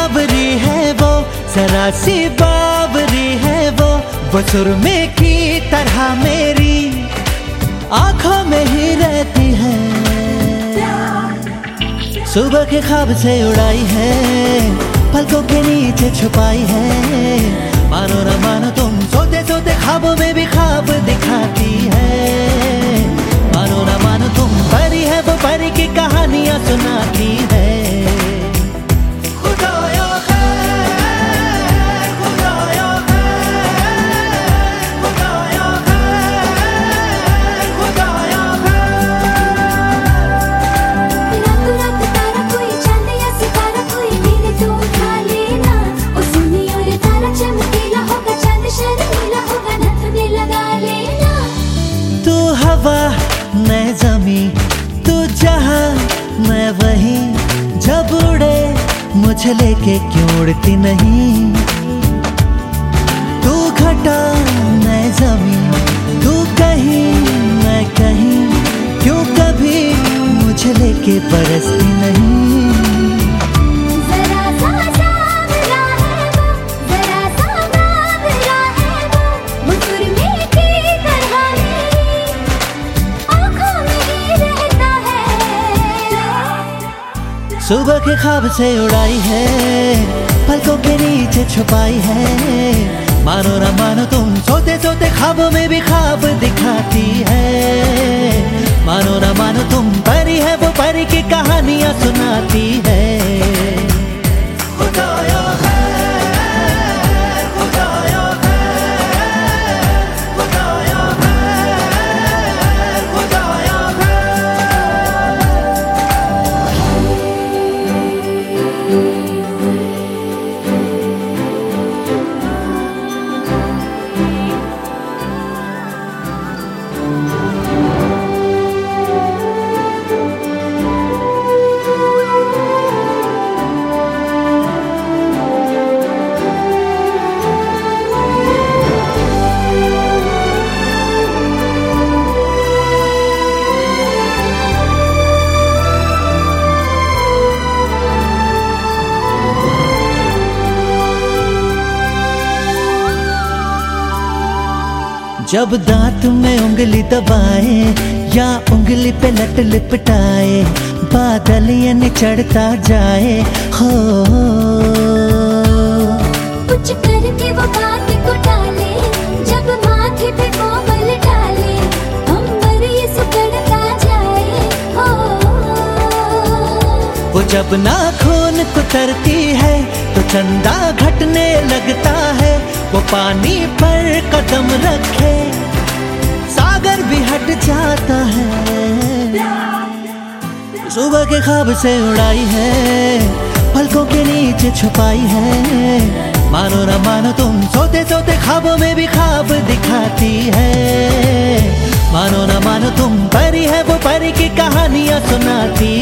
सावरी है वो, जरा सी बावरी है वो सुरमे की तरह मेरी आंखों में ही रहती है। सुबह के ख्वाब से उड़ाई है, पलकों के नीचे छुपाई है। मानो न मानो तुम सोते सोते ख्वाबों में भी ख्वाब दिखाती है। मानो न मानो तुम परी है वो परी की कहानियां सुनाती है। मैं ज़मीं तू जहां मैं वहीं, जब उड़े मुझे लेके क्यों उड़ती नहीं। तू घटा मैं ज़मीं तू कहीं मैं कहीं, क्यों कभी मुझे लेके बरसती नहीं। सुबह के ख्वाब से उड़ाई है, पलकों के नीचे छुपाई है। मानो न मानो तुम सोते सोते ख्वाबों में भी ख्वाब दिखाती है। मानो न मानो तुम परी है वो परी की कहानियां सुनाती है। जब दांत में उंगली दबाए या उंगली पे लट लिपटाए, बादल यानी चढ़ता जाए हो। कुछ करके वो बात को टाले, जब माथे पे कोमल डाले, अंबर ये सुकड़ता जाए हो। वो जब नाखून कुतरती है तो चंदा घटने लगता है। वो पानी पर कदम रखे सागर भी हट जाता है। सुबह के ख्वाब से उड़ाई है, पलकों के नीचे छुपाई है। मानो न मानो तुम सोते सोते ख्वाबों में भी ख्वाब दिखाती है। मानो न मानो तुम परी है वो परी की कहानियां सुनाती